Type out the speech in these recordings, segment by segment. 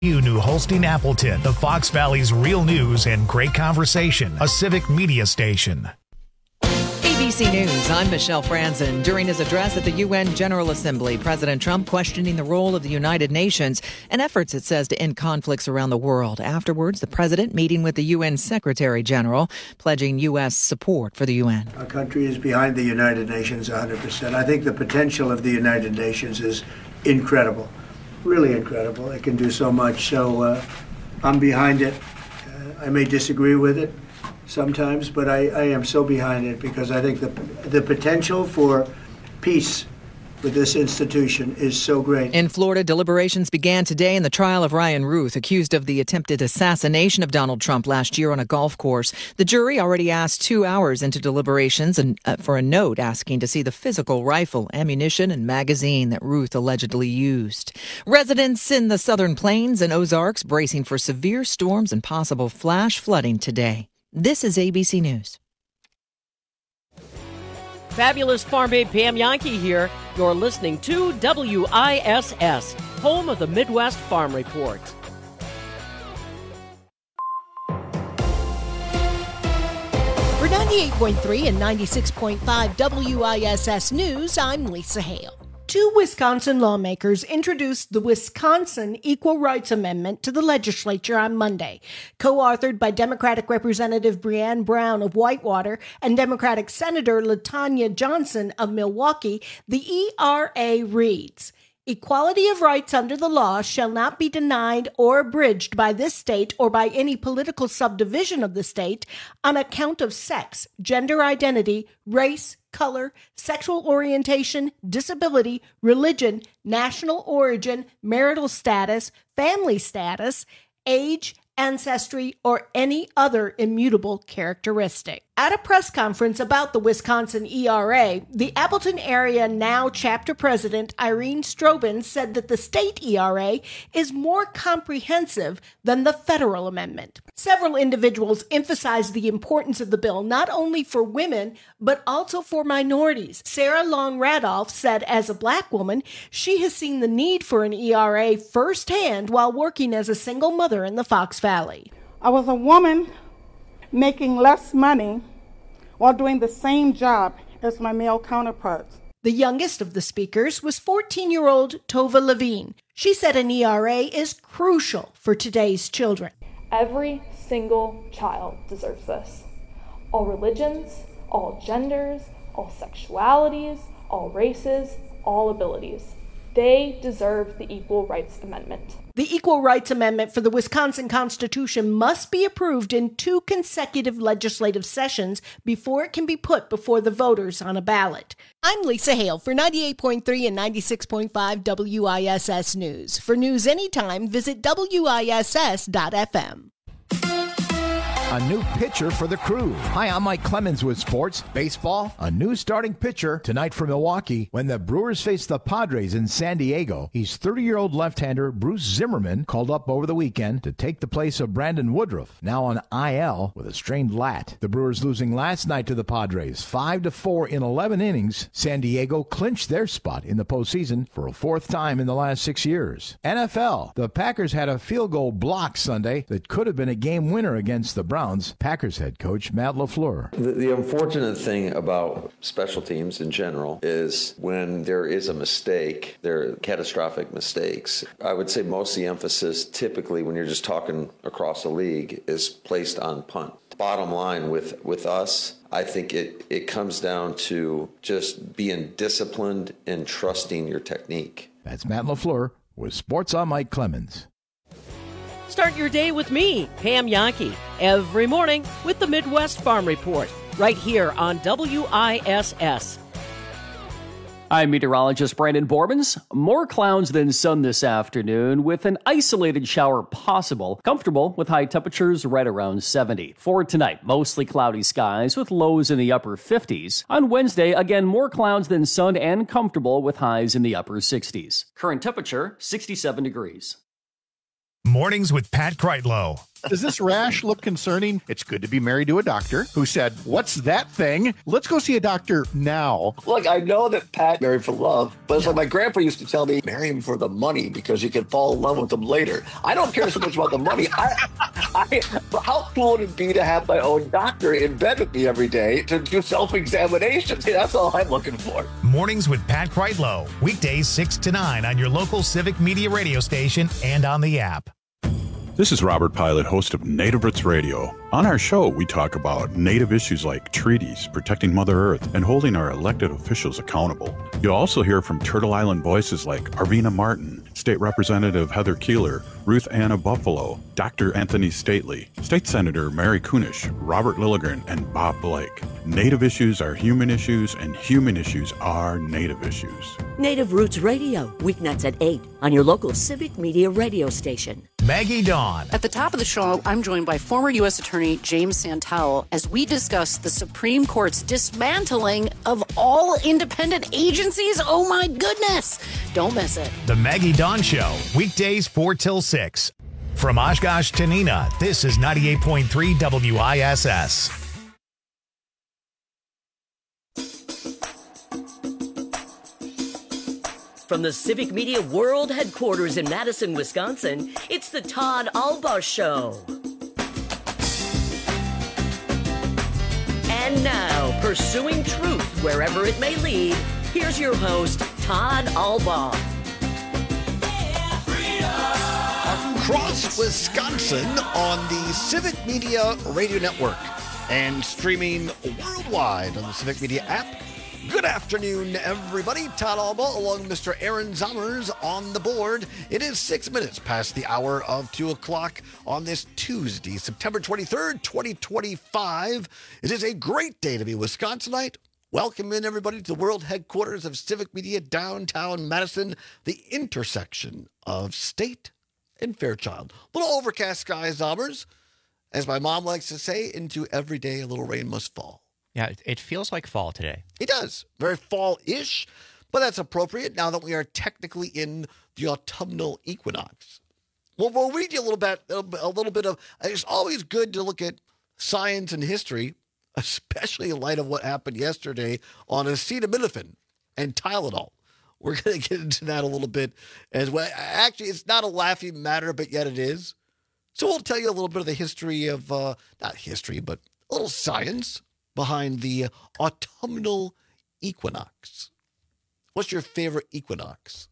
New Holstein Appleton, the Fox Valley's real news and great conversation, a civic media station. ABC News, I'm Michelle Franzen. During his address at the UN General Assembly, President Trump questioning the role of the United Nations and efforts, it says, to end conflicts around the world. Afterwards, the president meeting with the UN Secretary General, pledging U.S. support for the UN. Our country is behind the United Nations 100%. I think the potential of the United Nations is incredible, really incredible. It can do so much. So I'm behind it. I may disagree with it sometimes, but I am so behind it because I think the potential for peace with this institution is so great. In Florida, deliberations began today in the trial of Ryan Ruth, accused of the attempted assassination of Donald Trump last year on a golf course. The jury already asked 2 hours into deliberations and for a note asking to see the physical rifle, ammunition, and magazine that Ruth allegedly used. Residents in the Southern Plains and Ozarks bracing for severe storms and possible flash flooding today. This is ABC News. Fabulous farm babe Pam Yankee here. You're listening to WISS, home of the Midwest Farm Report. For 98.3 and 96.5 WISS News, I'm Lisa Hale. 2 Wisconsin lawmakers introduced the Wisconsin Equal Rights Amendment to the legislature on Monday. Co-authored by Democratic Representative Breanne Brown of Whitewater and Democratic Senator LaTanya Johnson of Milwaukee, the ERA reads, "Equality of rights under the law shall not be denied or abridged by this state or by any political subdivision of the state on account of sex, gender identity, race, color, sexual orientation, disability, religion, national origin, marital status, family status, age, ancestry, or any other immutable characteristic." At a press conference about the Wisconsin ERA, the Appleton Area Now chapter president Irene Strobin said that the state ERA is more comprehensive than the federal amendment. Several individuals emphasized the importance of the bill not only for women, but also for minorities. Sarah Long Radolph said as a Black woman, she has seen the need for an ERA firsthand while working as a single mother in the Fox Valley. I was a woman making less money while doing the same job as my male counterparts. The youngest of the speakers was 14-year-old Tova Levine. She said an ERA is crucial for today's children. Every single child deserves this. All religions, all genders, all sexualities, all races, all abilities. They deserve the Equal Rights Amendment. The Equal Rights Amendment for the Wisconsin Constitution must be approved in 2 consecutive legislative sessions before it can be put before the voters on a ballot. I'm Lisa Hale for 98.3 and 96.5 WISS News. For news anytime, visit WISS.FM. A new pitcher for the Crew. Hi, I'm Mike Clemens with sports. Baseball, a new starting pitcher tonight for Milwaukee when the Brewers face the Padres in San Diego. He's 30-year-old left-hander Bruce Zimmerman, called up over the weekend to take the place of Brandon Woodruff, now on IL with a strained lat. The Brewers losing last night to the Padres, 5-4 in 11 innings. San Diego clinched their spot in the postseason for a 4th time in the last 6 years. NFL, the Packers had a field goal block Sunday that could have been a game winner against the Browns. Packers head coach Matt LaFleur. The unfortunate thing about special teams in general is when there is a mistake, there are catastrophic mistakes. I would say most of the emphasis typically when you're just talking across the league is placed on punt. Bottom line with us, I think it comes down to just being disciplined and trusting your technique. That's Matt LaFleur with Sports on Mike Clemens. Start your day with me, Pam Yankee, every morning with the Midwest Farm Report, right here on WISS. I'm meteorologist Brandon Bormans. More clouds than sun this afternoon with an isolated shower possible. Comfortable with high temperatures right around 70. For tonight, mostly cloudy skies with lows in the upper 50s. On Wednesday, again, more clouds than sun and comfortable with highs in the upper 60s. Current temperature, 67 degrees. Mornings with Pat Kreitlow. Does this rash look concerning? It's good to be married to a doctor who said, "What's that thing? Let's go see a doctor now." Look, I know that Pat married for love, but it's like my grandpa used to tell me, marry him for the money because you can fall in love with him later. I don't care so much about the money. How cool would it be to have my own doctor in bed with me every day to do self-examinations? Hey, that's all I'm looking for. Mornings with Pat Kreitlow. Weekdays 6 to 9 on your local Civic Media radio station and on the app. This is Robert Pilot, host of Native Roots Radio. On our show, we talk about Native issues like treaties, protecting Mother Earth, and holding our elected officials accountable. You'll also hear from Turtle Island voices like Arvina Martin, State Representative Heather Keeler, Ruth Anna Buffalo, Dr. Anthony Stately, State Senator Mary Kunish, Robert Lilligren, and Bob Blake. Native issues are human issues, and human issues are Native issues. Native Roots Radio, weeknights at 8 on your local Civic Media radio station. Maggie Dawn. At the top of the show, I'm joined by former U.S. Attorney James Santel as we discuss the Supreme Court's dismantling of all independent agencies. Oh my goodness! Don't miss it. The Maggie Dawn Show, weekdays 4 till 6. From Oshkosh to Neenah, this is 98.3 WISS. From the Civic Media World Headquarters in Madison, Wisconsin, it's the Todd Alba Show. And now, pursuing truth wherever it may lead, here's your host, Todd Alba. Across Wisconsin on the Civic Media Radio Network and streaming worldwide on the Civic Media app. Good afternoon, everybody. Todd Alba along with Mr. Aaron Zommers on the board. It is 6 minutes past the hour of 2 o'clock on this Tuesday, September 23rd, 2025. It is a great day to be Wisconsinite. Welcome in, everybody, to the world headquarters of Civic Media, downtown Madison, the intersection of State and Fairchild. Little overcast skies, Zommers. As my mom likes to say, into every day a little rain must fall. Yeah, it feels like fall today. It does. Very fall-ish, but that's appropriate now that we are technically in the autumnal equinox. Well, we'll read you a little bit of, it's always good to look at science and history, especially in light of what happened yesterday on acetaminophen and Tylenol. We're going to get into that a little bit as well. Actually, it's not a laughing matter, but yet it is. So we'll tell you a little bit of the history of, not history, but a little science behind the autumnal equinox. What's your favorite equinox?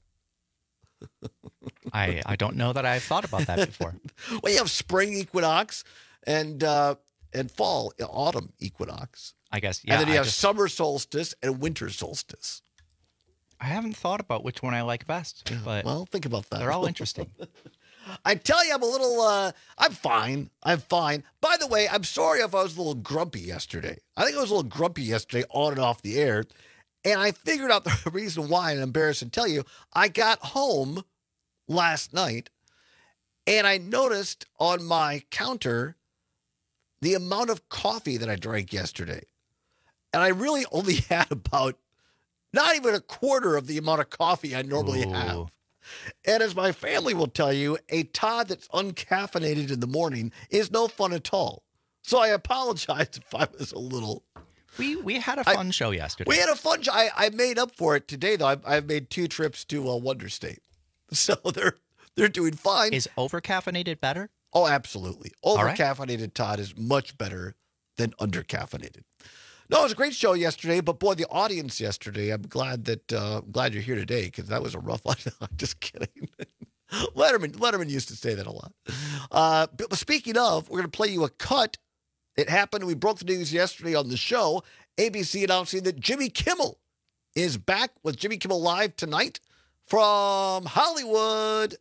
I don't know that I've thought about that before. Well, you have spring equinox and fall, autumn equinox. I guess, yeah. And then you have summer solstice and winter solstice. I haven't thought about which one I like best, but well, think about that. They're all interesting. I tell you, I'm a little, I'm fine. By the way, I'm sorry if I was a little grumpy yesterday. I think I was a little grumpy yesterday on and off the air. And I figured out the reason why, and I'm embarrassed to tell you. I got home last night, and I noticed on my counter the amount of coffee that I drank yesterday. And I really only had about not even a quarter of the amount of coffee I normally have. And as my family will tell you, a Todd that's uncaffeinated in the morning is no fun at all. So I apologize if I was a little... We had a fun show yesterday. We had a fun show. I made up for it today, though. I've made 2 trips to Wonder State. So they're doing fine. Is over-caffeinated better? Oh, absolutely. Over-caffeinated Todd is much better than under-caffeinated. No, it was a great show yesterday, but boy, the audience yesterday, I'm glad you're here today because that was a rough one. I'm just kidding. Letterman used to say that a lot. But speaking of, we're going to play you a cut. It happened. We broke the news yesterday on the show. ABC announcing that Jimmy Kimmel is back with Jimmy Kimmel Live tonight from Hollywood.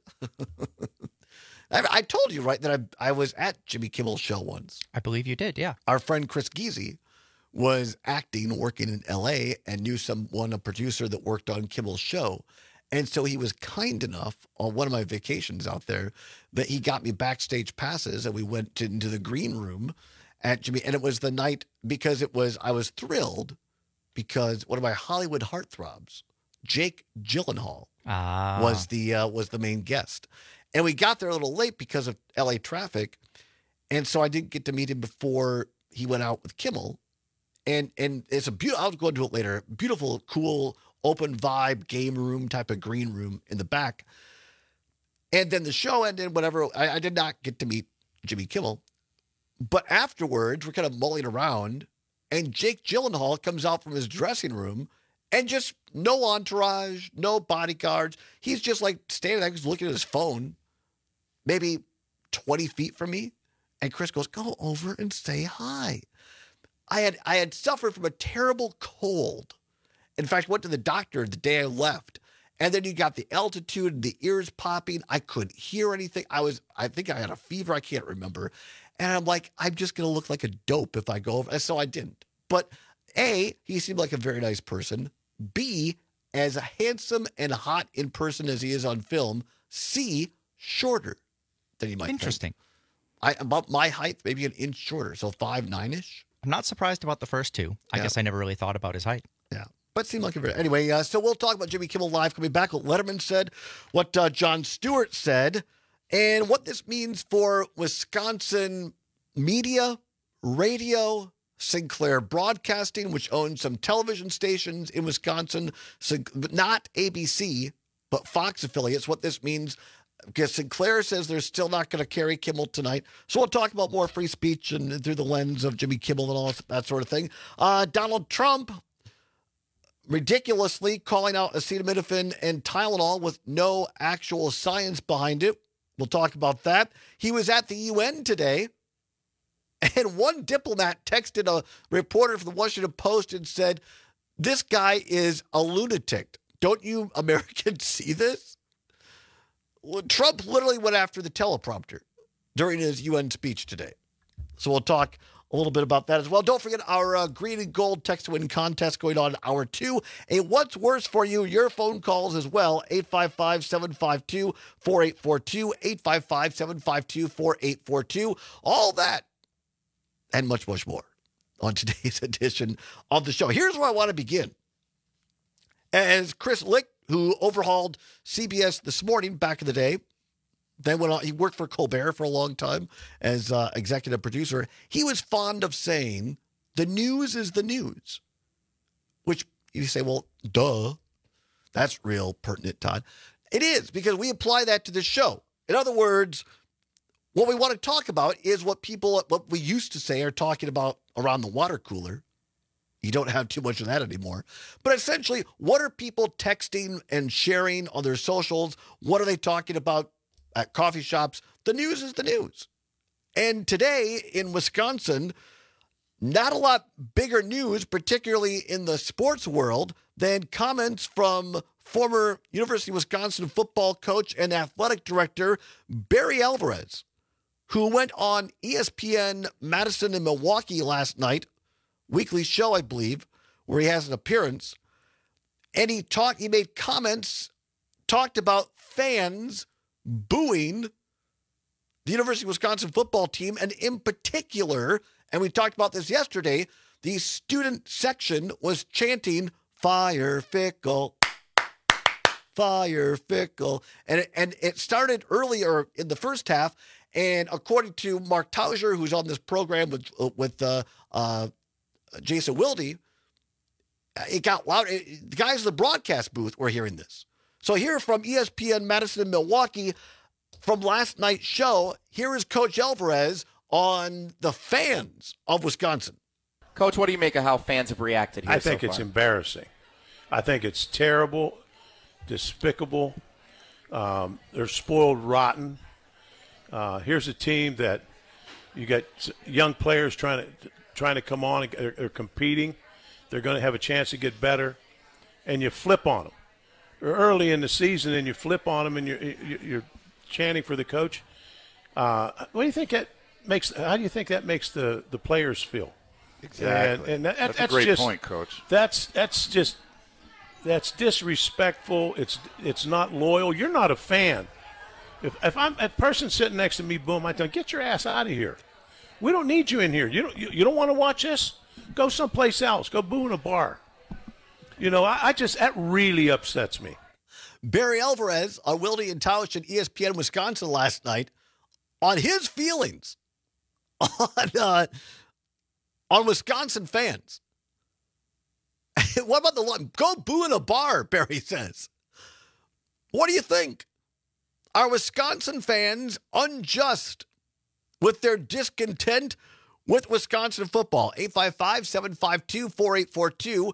I told you, right, that I was at Jimmy Kimmel's show once. I believe you did, yeah. Our friend Chris Giese was working in L.A., and knew a producer that worked on Kimmel's show. And so he was kind enough on one of my vacations out there that he got me backstage passes, and we went into the green room at Jimmy. And it was the night I was thrilled because one of my Hollywood heartthrobs, Jake Gyllenhaal, was the main guest. And we got there a little late because of L.A. traffic. And so I didn't get to meet him before he went out with Kimmel. And it's a beautiful, I'll go into it later, beautiful, cool, open vibe, game room type of green room in the back. And then the show ended, whatever. I did not get to meet Jimmy Kimmel. But afterwards, we're kind of mulling around, and Jake Gyllenhaal comes out from his dressing room, and just no entourage, no bodyguards. He's just like standing there, he's looking at his phone, maybe 20 feet from me. And Chris goes, go over and say hi. I had suffered from a terrible cold. In fact, went to the doctor the day I left. And then you got the altitude and the ears popping. I couldn't hear anything. I think I had a fever. I can't remember. And I'm like, I'm just going to look like a dope if I go over. And so I didn't. But A, he seemed like a very nice person. B, as handsome and hot in person as he is on film. C, shorter than he might Interesting. Think. About my height, maybe an inch shorter. So 5'9"-ish. I'm not surprised about the first two. I guess I never really thought about his height. Yeah. But it seemed like a very... Anyway, so we'll talk about Jimmy Kimmel Live coming back. What Letterman said, what Jon Stewart said, and what this means for Wisconsin media, radio, Sinclair Broadcasting, which owns some television stations in Wisconsin, not ABC, but Fox affiliates. What this means, because Sinclair says they're still not going to carry Kimmel tonight. So we'll talk about more free speech and through the lens of Jimmy Kimmel and all that sort of thing. Donald Trump ridiculously calling out acetaminophen and Tylenol with no actual science behind it. We'll talk about that. He was at the UN today, and one diplomat texted a reporter from the Washington Post and said, this guy is a lunatic. Don't you Americans see this? Well, Trump literally went after the teleprompter during his UN speech today. So we'll talk a little bit about that as well. Don't forget our green and gold text to win contest going on in hour 2. A what's worse for you, your phone calls as well. 855-752-4842, 855-752-4842. All that and much, much more on today's edition of the show. Here's where I want to begin. As Chris Licht, who overhauled CBS This Morning back in the day, then went on, he worked for Colbert for a long time as executive producer. He was fond of saying, the news is the news. Which you say, well, duh. That's real pertinent, Todd. It is, because we apply that to this show. In other words, what we want to talk about is what we used to say are talking about around the water cooler. You don't have too much of that anymore. But essentially, what are people texting and sharing on their socials? What are they talking about at coffee shops? The news is the news. And today in Wisconsin, not a lot bigger news, particularly in the sports world, than comments from former University of Wisconsin football coach and athletic director Barry Alvarez, who went on ESPN Madison and Milwaukee last night, weekly show, I believe, where he has an appearance. And he made comments, talked about fans booing the University of Wisconsin football team, and in particular, and we talked about this yesterday, the student section was chanting, "Fire Fickle, Fire Fickle." And it started earlier in the first half, and according to Mark Tauser, who's on this program with Jason Wilde, it got loud. The guys in the broadcast booth were hearing this. So here from ESPN Madison and Milwaukee, from last night's show, here is Coach Alvarez on the fans of Wisconsin. Coach, what do you make of how fans have reacted here I think it's embarrassing. I think it's terrible, despicable. They're spoiled rotten. Here's a team that you got young players trying to come on. They're competing. They're going to have a chance to get better, and you flip on them. They're early in the season, and you flip on them, and you're chanting for the coach. What do you think that makes? How do you think that makes the players feel? Exactly. And that's a great point, Coach. That's disrespectful. It's not loyal. You're not a fan. If I'm a person sitting next to me, boom, I tell them, get your ass out of here. We don't need you in here. You don't want to watch this? Go someplace else. Go boo in a bar. You know, that really upsets me. Barry Alvarez on Wilde and Tausch at ESPN Wisconsin last night on his feelings on Wisconsin fans. What about the go boo in a bar, Barry says. What do you think? Are Wisconsin fans unjust with their discontent with Wisconsin football? 855-752-4842,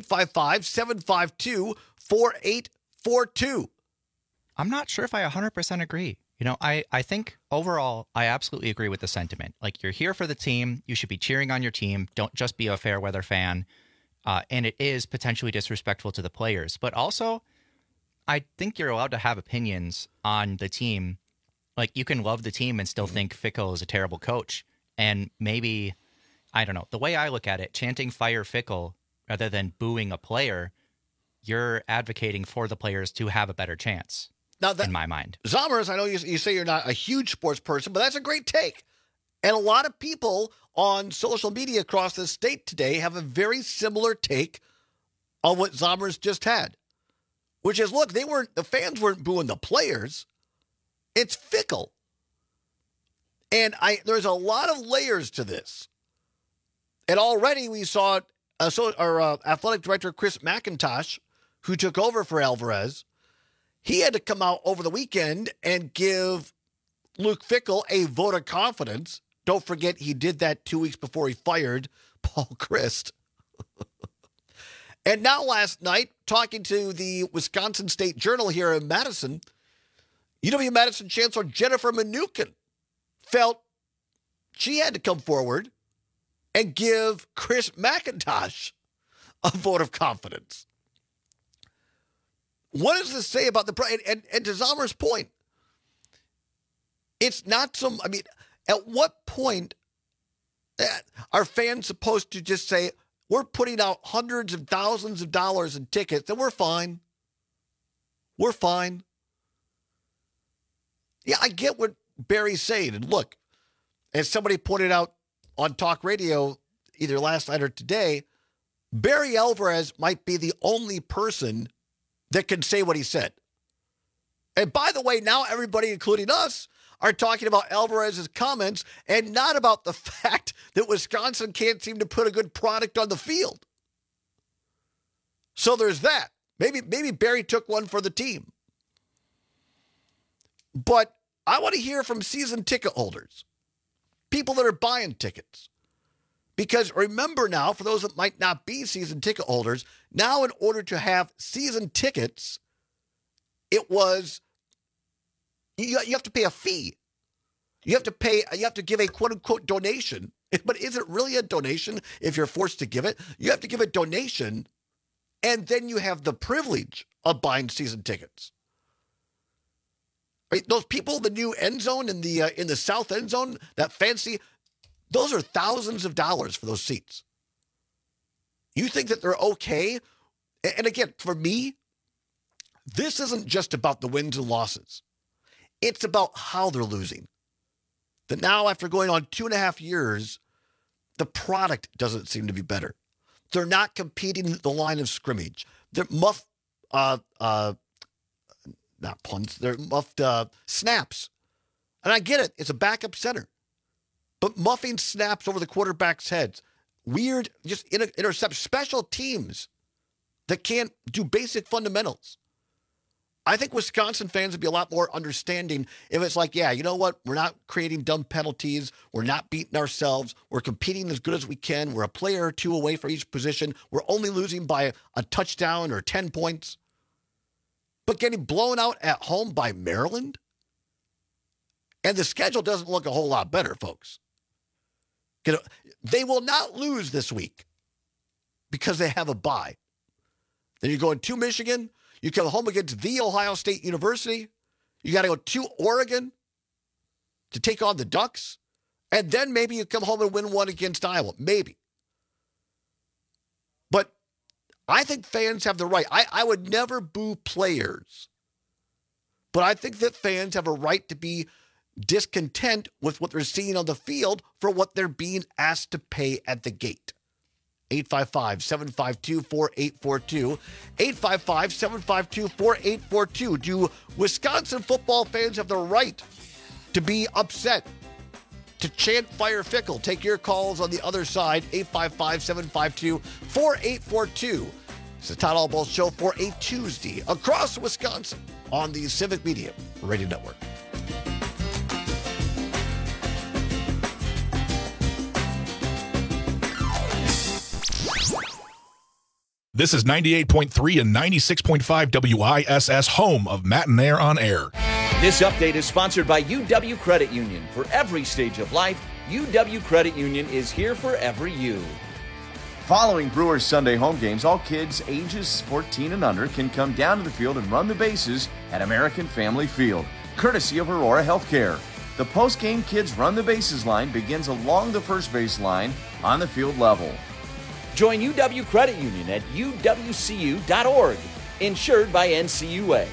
855-752-4842. I'm not sure if I 100% agree. You know, I think overall, I absolutely agree with the sentiment. Like, you're here for the team. You should be cheering on your team. Don't just be a fair weather fan. And it is potentially disrespectful to the players. But also, I think you're allowed to have opinions on the team. Like, you can love the team and still think Fickell is a terrible coach. And maybe, I don't know, the way I look at it, chanting fire Fickell rather than booing a player, you're advocating for the players to have a better chance. Now in my mind. Zommers, I know you say you're not a huge sports person, but that's a great take. And a lot of people on social media across the state today have a very similar take on what Zommers just had. Which is, look, the fans weren't booing the players. It's Fickell. And there's a lot of layers to this. And already we saw our athletic director, Chris McIntosh, who took over for Alvarez. He had to come out over the weekend and give Luke Fickell a vote of confidence. Don't forget, he did that 2 weeks before he fired Paul Chryst. And now last night, talking to the Wisconsin State Journal here in Madison, UW-Madison Chancellor Jennifer Mnuchin felt she had to come forward and give Chris McIntosh a vote of confidence. What does this say about and to Zommer's point, it's not at what point are fans supposed to just say, we're putting out hundreds of thousands of dollars in tickets and we're fine? We're fine. Yeah, I get what Barry's saying. And look, as somebody pointed out on talk radio either last night or today, Barry Alvarez might be the only person that can say what he said. And by the way, now everybody, including us, are talking about Alvarez's comments and not about the fact that Wisconsin can't seem to put a good product on the field. So there's that. Maybe Barry took one for the team. But I want to hear from season ticket holders, people that are buying tickets. Because remember now, for those that might not be season ticket holders, now in order to have season tickets, you have to pay a fee. You have to give a quote unquote donation. But is it really a donation if you're forced to give it? You have to give a donation, and then you have the privilege of buying season tickets. Right? Those people, the new end zone in the south end zone, that fancy, those are thousands of dollars for those seats. You think that they're okay? And again, for me, this isn't just about the wins and losses. It's about how they're losing. That now, after going on 2.5 years, the product doesn't seem to be better. They're not competing at the line of scrimmage. They're muffed, not punts, they're muffed snaps. And I get it, it's a backup center. But muffing snaps over the quarterback's heads, weird, just intercept special teams that can't do basic fundamentals. I think Wisconsin fans would be a lot more understanding if it's like, yeah, you know what? We're not creating dumb penalties. We're not beating ourselves. We're competing as good as we can. We're a player or two away from each position. We're only losing by a touchdown or 10 points. But getting blown out at home by Maryland? And the schedule doesn't look a whole lot better, folks. They will not lose this week because they have a bye. Then you're going to Michigan. You come home against The Ohio State University. You got to go to Oregon to take on the Ducks. And then maybe you come home and win one against Iowa. Maybe. But I think fans have the right. I would never boo players. But I think that fans have a right to be discontent with what they're seeing on the field for what they're being asked to pay at the gate. 855-752-4842. 855-752-4842. Do Wisconsin football fans have the right to be upset to Chant Fire Fickle. Take your calls on the other side, 855-752-4842. It's the Todd Albaugh Show for a Tuesday across Wisconsin on the Civic Media Radio Network. This is 98.3 and 96.5 WISS, home of Matt and Air on Air. This update is sponsored by UW Credit Union. For every stage of life, UW Credit Union is here for every you. Following Brewers Sunday home games, all kids ages 14 and under can come down to the field and run the bases at American Family Field, courtesy of Aurora Healthcare. The post-game Kids Run the Bases line begins along the first base line on the field level. Join UW Credit Union at uwcu.org, insured by NCUA.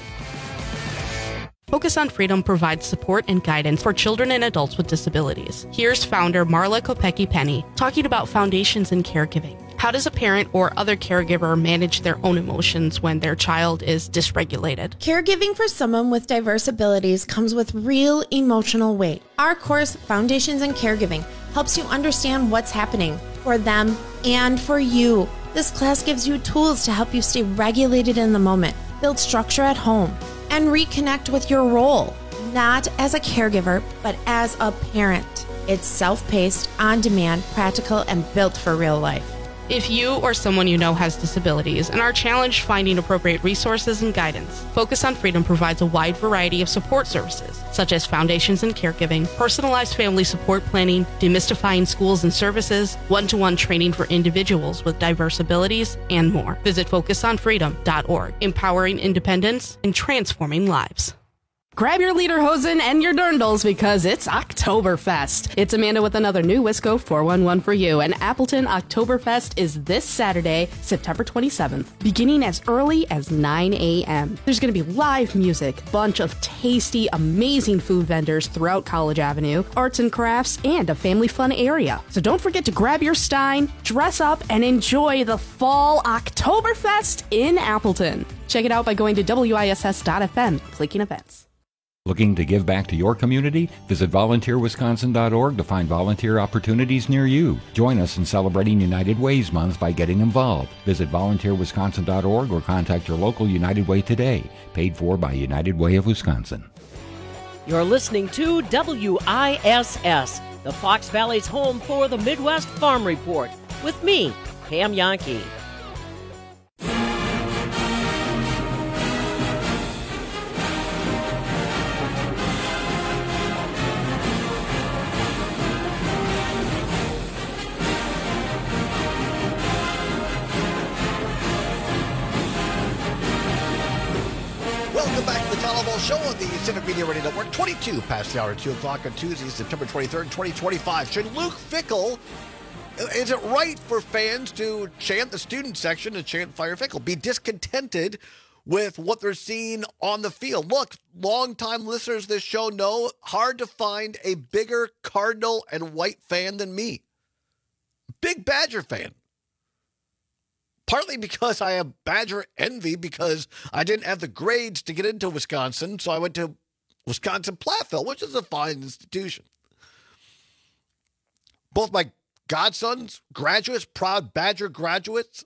Focus on Freedom provides support and guidance for children and adults with disabilities. Here's founder Marla Kopecki-Penny talking about foundations in caregiving. How does a parent or other caregiver manage their own emotions when their child is dysregulated? Caregiving for someone with diverse abilities comes with real emotional weight. Our course, Foundations in Caregiving, helps you understand what's happening for them and for you. This class gives you tools to help you stay regulated in the moment, build structure at home, and reconnect with your role, not as a caregiver, but as a parent. It's self-paced, on-demand, practical, and built for real life. If you or someone you know has disabilities and are challenged finding appropriate resources and guidance, Focus on Freedom provides a wide variety of support services, such as Foundations in Caregiving, personalized family support planning, demystifying schools and services, one-to-one training for individuals with diverse abilities, and more. Visit focusonfreedom.org, empowering independence and transforming lives. Grab your lederhosen and your dirndls because it's Oktoberfest. It's Amanda with another new Wisco 411 for you, and Appleton Oktoberfest is this Saturday, September 27th, beginning as early as 9 a.m. There's going to be live music, bunch of tasty, amazing food vendors throughout College Avenue, arts and crafts, and a family fun area. So don't forget to grab your stein, dress up, and enjoy the fall Oktoberfest in Appleton. Check it out by going to WISS.FM, clicking events. Looking to give back to your community? Visit volunteerwisconsin.org to find volunteer opportunities near you. Join us in celebrating United Way's Month by getting involved. Visit volunteerwisconsin.org or contact your local United Way today. Paid for by United Way of Wisconsin. You're listening to WISS, the Fox Valley's home for the Midwest Farm Report, with me, Pam Yankee. Show on the Civic Media Radio Network, 22 past the hour, 2 o'clock on Tuesday, September 23rd, 2025. Should Luke Fickell, is it right for fans to chant the student section and chant Fire Fickell, be discontented with what they're seeing on the field? Look, longtime listeners of this show know, hard to find a bigger Cardinal and White fan than me. Big Badger fan. Partly because I have Badger envy because I didn't have the grades to get into Wisconsin, so I went to Wisconsin-Platteville, which is a fine institution. Both my godsons, graduates, proud Badger graduates,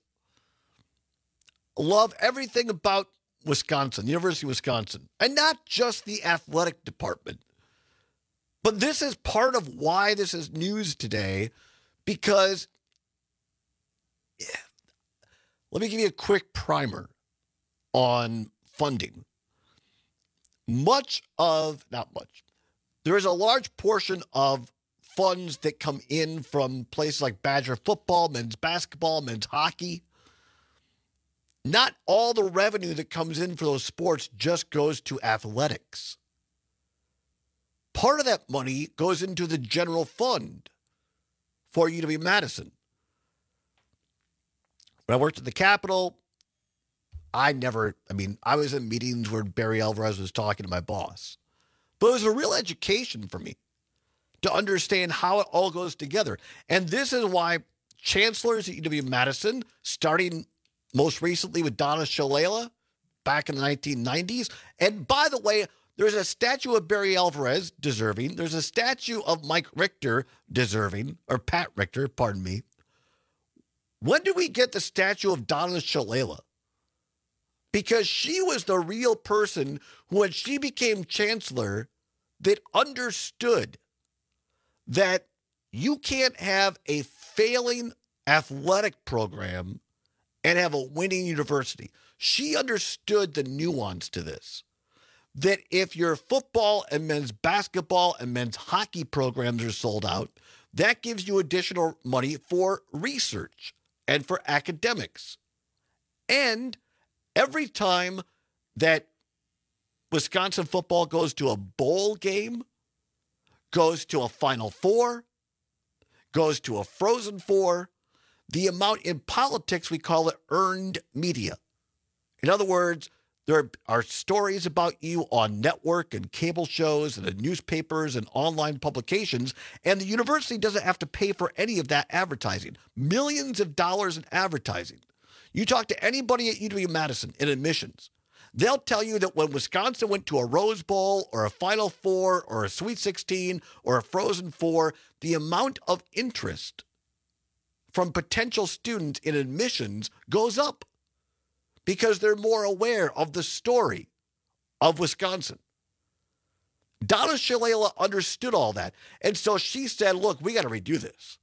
love everything about Wisconsin, University of Wisconsin, and not just the athletic department. But this is part of why this is news today, because let me give you a quick primer on funding. There is a large portion of funds that come in from places like Badger football, men's basketball, men's hockey. Not all the revenue that comes in for those sports just goes to athletics. Part of that money goes into the general fund for UW-Madison. When I worked at the Capitol, I was in meetings where Barry Alvarez was talking to my boss. But it was a real education for me to understand how it all goes together. And this is why chancellors at UW-Madison, starting most recently with Donna Shalala back in the 1990s, and by the way, there's a statue of Barry Alvarez, deserving. There's a statue of Mike Richter, deserving, or Pat Richter, pardon me. When do we get the statue of Donna Shalala? Because she was the real person who, when she became chancellor, that understood that you can't have a failing athletic program and have a winning university. She understood the nuance to this. That if your football and men's basketball and men's hockey programs are sold out, that gives you additional money for research and for academics. And every time that Wisconsin football goes to a bowl game, goes to a Final Four, goes to a Frozen Four, the amount in politics, we call it earned media. In other words, there are stories about you on network and cable shows and in newspapers and online publications, and the university doesn't have to pay for any of that advertising. Millions of dollars in advertising. You talk to anybody at UW-Madison in admissions, they'll tell you that when Wisconsin went to a Rose Bowl or a Final Four or a Sweet 16 or a Frozen Four, the amount of interest from potential students in admissions goes up because they're more aware of the story of Wisconsin. Donna Shalala understood all that. And so she said, look, we got to redo this.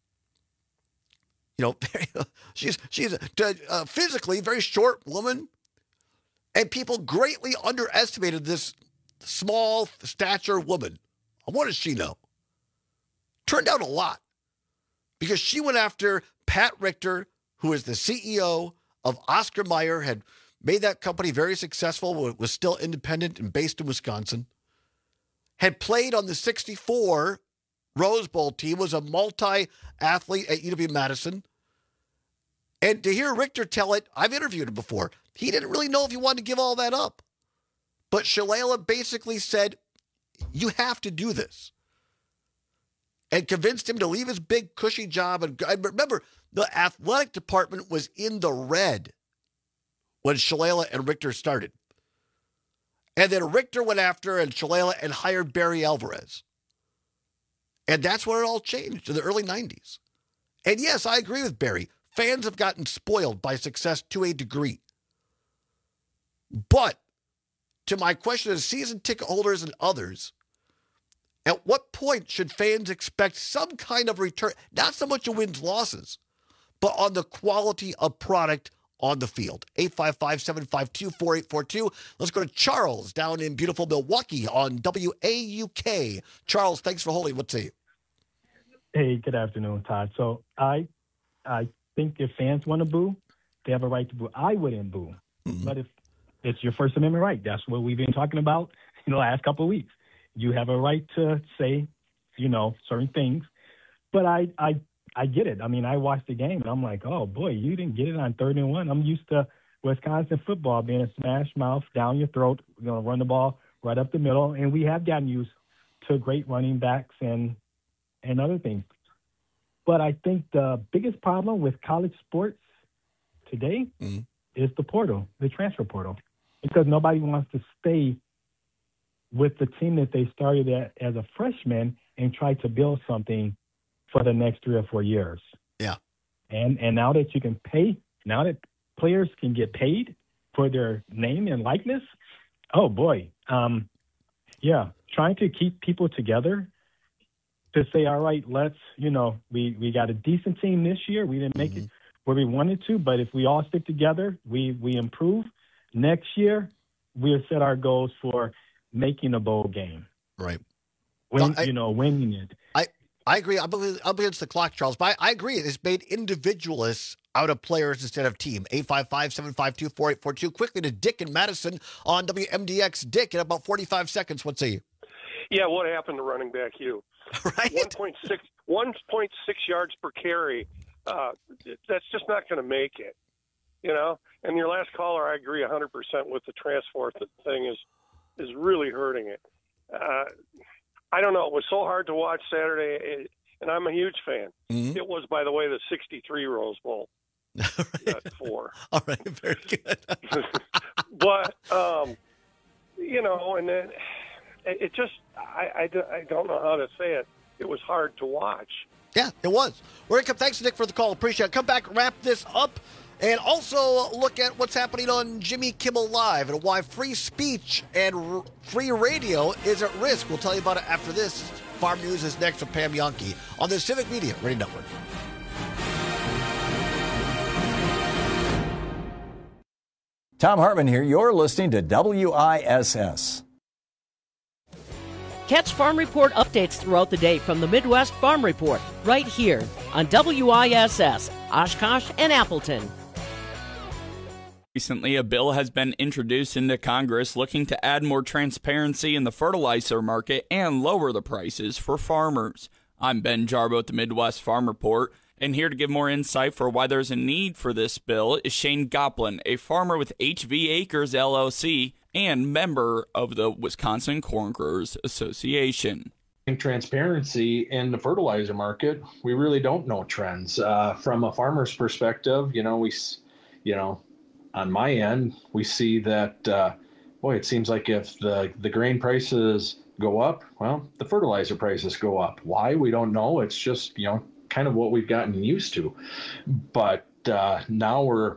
You know, she's a physically very short woman, and people greatly underestimated this small stature woman. What does she know? Turned out a lot, because she went after Pat Richter, who is the CEO of Oscar Mayer, had made that company very successful, was still independent and based in Wisconsin, had played on the 64 Rose Bowl team, was a multi-athlete at UW-Madison. And to hear Richter tell it, I've interviewed him before. He didn't really know if he wanted to give all that up. But Shalala basically said, you have to do this. And convinced him to leave his big, cushy job. And remember, the athletic department was in the red when Shalala and Richter started. And then Richter went after and Shalala and hired Barry Alvarez. And that's when it all changed in the early 90s. And yes, I agree with Barry. Fans have gotten spoiled by success to a degree. But to my question as season ticket holders and others, at what point should fans expect some kind of return? Not so much a wins, losses, but on the quality of product on the field. 855-752-4842. Let's go to Charles down in beautiful Milwaukee on WAUK. Charles, thanks for holding. What's say? Hey, good afternoon, Todd. So I think if fans want to boo, they have a right to boo. I wouldn't boo. Mm-hmm. But if it's your First Amendment right, that's what we've been talking about in the last couple of weeks. You have a right to say, certain things. But I get it. I mean, I watched the game, and I'm like, oh, boy, you didn't get it on 3rd and 1. I'm used to Wisconsin football being a smash mouth down your throat, run the ball right up the middle. And we have gotten used to great running backs and other things. But I think the biggest problem with college sports today is the portal, the transfer portal, because nobody wants to stay with the team that they started at as a freshman and try to build something for the next 3 or 4 years. Yeah. And now that you can pay, now that players can get paid for their name and likeness, oh boy. Trying to keep people together to say, all right, let's, we got a decent team this year. We didn't make it where we wanted to, but if we all stick together, we improve. Next year, we'll set our goals for making a bowl game. Right. Winning it. I agree. I'm against the clock, Charles, but I agree. It's made individualists out of players instead of team. 855-752-4842. Quickly to Dick in Madison on WMDX. Dick, in about 45 seconds, what say you? Yeah, what happened to running back Hugh? Right? 1.6 yards per carry. That's just not going to make it, And your last caller, I agree 100% with the transfer thing is really hurting it. I don't know. It was so hard to watch Saturday, and I'm a huge fan. Mm-hmm. It was, by the way, the 63 Rose Bowl, not 4. All right, very good. But, and then it just, I don't know how to say it. It was hard to watch. Yeah, it was. We're going to come. Thanks, Nick, for the call. Appreciate it. Come back, wrap this up, and also look at what's happening on Jimmy Kimmel Live and why free speech and free radio is at risk. We'll tell you about it after this. Farm News is next with Pam Jahnke on the Civic Media Radio Network. Tom Hartman here. You're listening to WISS. Catch Farm Report updates throughout the day from the Midwest Farm Report, right here on WISS, Oshkosh and Appleton. Recently, a bill has been introduced into Congress looking to add more transparency in the fertilizer market and lower the prices for farmers. I'm Ben Jarbo at the Midwest Farm Report, and here to give more insight for why there's a need for this bill is Shane Goplin, a farmer with HV Acres LLC and member of the Wisconsin Corn Growers Association. Transparency in the fertilizer market, we really don't know trends. From a farmer's perspective, on my end, we see that, it seems like if the grain prices go up, well, the fertilizer prices go up. Why? We don't know. It's just, kind of what we've gotten used to. But now we're,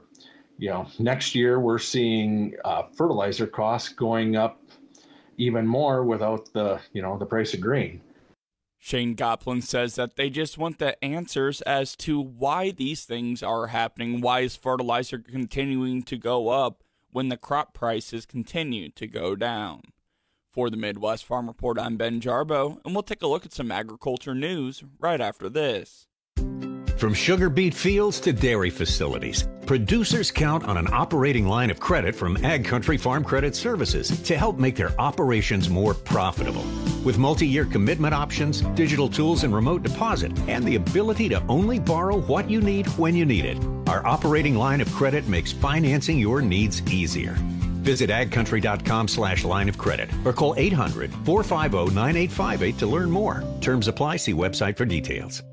next year we're seeing fertilizer costs going up even more without the price of grain. Shane Goplin says that they just want the answers as to why these things are happening. Why is fertilizer continuing to go up when the crop prices continue to go down? For the Midwest Farm Report, I'm Ben Jarbo, and we'll take a look at some agriculture news right after this. From sugar beet fields to dairy facilities, producers count on an operating line of credit from Ag Country Farm Credit Services to help make their operations more profitable. With multi-year commitment options, digital tools and remote deposit, and the ability to only borrow what you need when you need it, our operating line of credit makes financing your needs easier. Visit agcountry.com/line of credit or call 800-450-9858 to learn more. Terms apply. See website for details.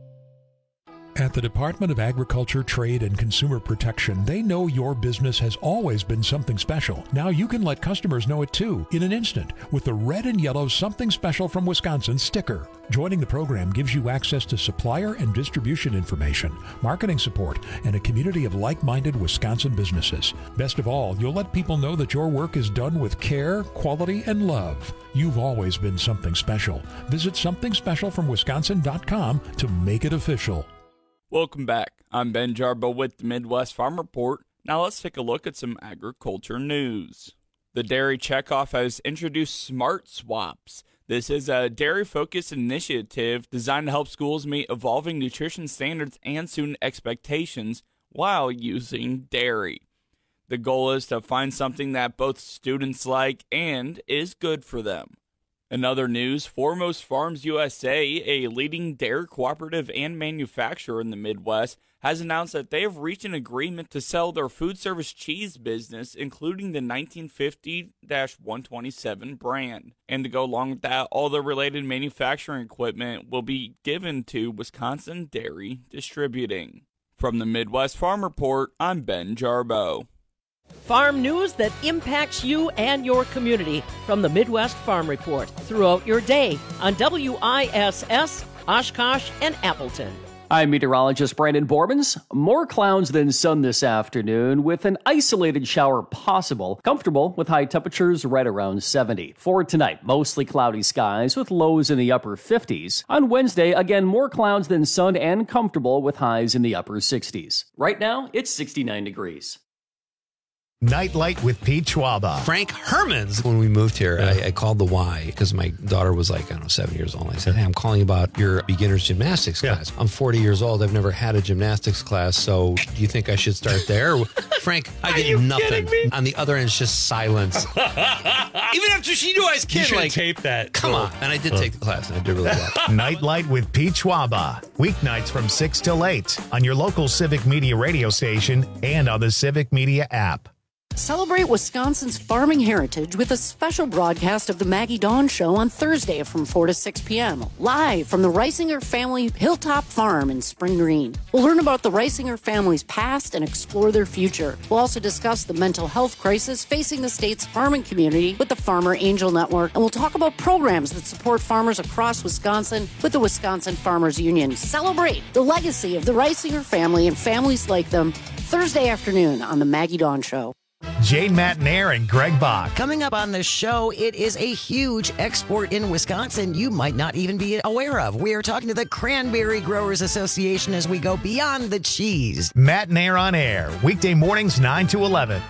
At the Department of Agriculture, Trade, and Consumer Protection, they know your business has always been something special. Now you can let customers know it too, in an instant, with the red and yellow Something Special from Wisconsin sticker. Joining the program gives you access to supplier and distribution information, marketing support, and a community of like-minded Wisconsin businesses. Best of all, you'll let people know that your work is done with care, quality, and love. You've always been something special. Visit somethingspecialfromwisconsin.com to make it official. Welcome back. I'm Ben Jarbo with the Midwest Farm Report. Now let's take a look at some agriculture news. The Dairy Checkoff has introduced Smart Swaps. This is a dairy-focused initiative designed to help schools meet evolving nutrition standards and student expectations while using dairy. The goal is to find something that both students like and is good for them. In other news, Foremost Farms USA, a leading dairy cooperative and manufacturer in the Midwest, has announced that they have reached an agreement to sell their food service cheese business, including the 1950-127 brand. And to go along with that, all the related manufacturing equipment will be given to Wisconsin Dairy Distributing. From the Midwest Farm Report, I'm Ben Jarbo. Farm news that impacts you and your community from the Midwest Farm Report throughout your day on WISS, Oshkosh, and Appleton. I'm meteorologist Brandon Bormans. More clouds than sun this afternoon with an isolated shower possible. Comfortable with high temperatures right around 70. For tonight, mostly cloudy skies with lows in the upper 50s. On Wednesday, again, more clouds than sun and comfortable with highs in the upper 60s. Right now, it's 69 degrees. Nightlight with Pete Schwaba. Frank Hermans. When we moved here, I called the Y because my daughter was 7 years old. I said, hey, I'm calling about your beginner's gymnastics class. I'm 40 years old. I've never had a gymnastics class. So do you think I should start there? Frank, I get nothing. On the other end, it's just silence. Even after she knew I was kidding. You should tape that. Come on. And I did take the class, and I did really well. Nightlight with Pete Schwaba. Weeknights from 6 till 8 on your local Civic Media radio station and on the Civic Media app. Celebrate Wisconsin's farming heritage with a special broadcast of the Maggie Dawn Show on Thursday from 4 to 6 p.m. live from the Reisinger family Hilltop Farm in Spring Green. We'll learn about the Reisinger family's past and explore their future. We'll also discuss the mental health crisis facing the state's farming community with the Farmer Angel Network, and we'll talk about programs that support farmers across Wisconsin with the Wisconsin Farmers Union. Celebrate the legacy of the Reisinger family and families like them Thursday afternoon on the Maggie Dawn Show. Jane Matnair and Greg Bach. Coming up on the show, it is a huge export in Wisconsin you might not even be aware of. We are talking to the Cranberry Growers Association as we go beyond the cheese. Matnair on air, weekday mornings 9 to 11.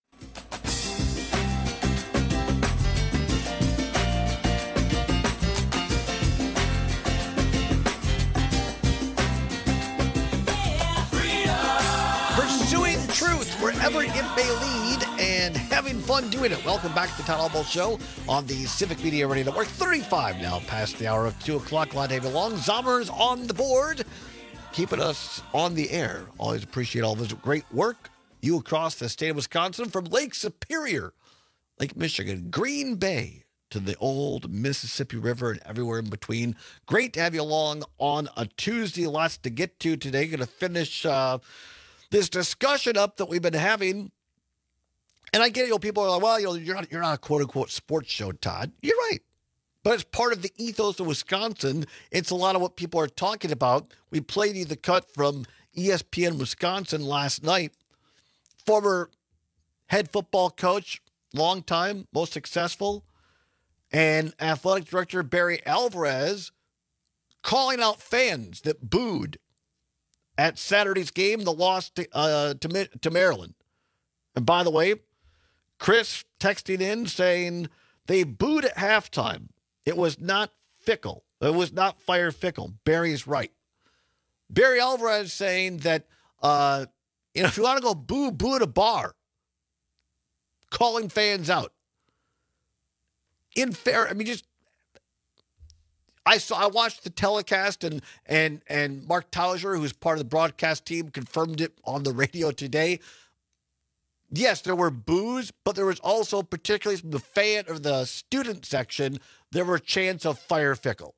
Pursuing truth wherever it may lead and having fun doing it. Welcome back to the Todd Albo Show on the Civic Media Radio Network. 35 now past the hour of 2 o'clock. Glad to have you along. Zommers on the board, keeping us on the air. Always appreciate all this great work. You across the state of Wisconsin, from Lake Superior, Lake Michigan, Green Bay, to the old Mississippi River and everywhere in between. Great to have you along on a Tuesday. Lots to get to today. Going to finish this discussion up that we've been having. And I get it, people are like, well, you're not a quote-unquote sports show, Todd. You're right. But it's part of the ethos of Wisconsin. It's a lot of what people are talking about. We played you the cut from ESPN Wisconsin last night. Former head football coach, long time, most successful, and athletic director Barry Alvarez calling out fans that booed at Saturday's game, the loss to Maryland. And by the way, Chris texting in saying they booed at halftime. It was not Fickle. It was not Fire Fickle. Barry's right. Barry Alvarez saying that, if you want to go boo at a bar. Calling fans out. I watched the telecast and Mark Tauser, who's part of the broadcast team, confirmed it on the radio today. Yes, there were boos, but there was also, particularly from the fan or the student section, there were chants of Fire Fickle.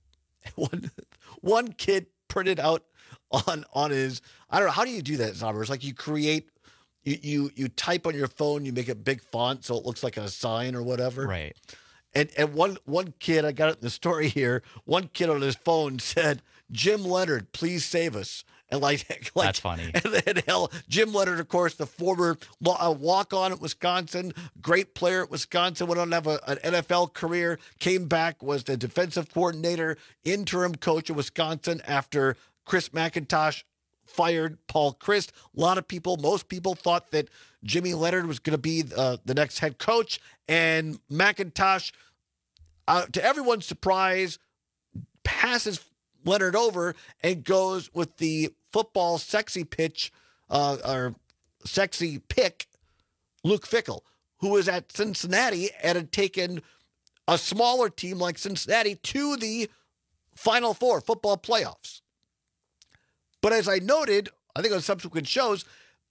One kid printed out on his, I don't know, how do you do that, Zommer? It's like you create, you type on your phone, you make it big font so it looks like a sign or whatever. Right. And one kid, I got it in the story here, one kid on his phone said, Jim Leonard, please save us. And like that's funny. And hell, Jim Leonard, of course, the former walk-on at Wisconsin, great player at Wisconsin, went on to have an NFL career, came back, was the defensive coordinator, interim coach of Wisconsin after Chris McIntosh fired Paul Chryst. Most people thought that Jimmy Leonard was going to be the next head coach, and McIntosh, to everyone's surprise, passes Leonard over and goes with the football sexy pitch or sexy pick, Luke Fickell, who was at Cincinnati and had taken a smaller team like Cincinnati to the Final Four football playoffs. But as I noted, I think on subsequent shows,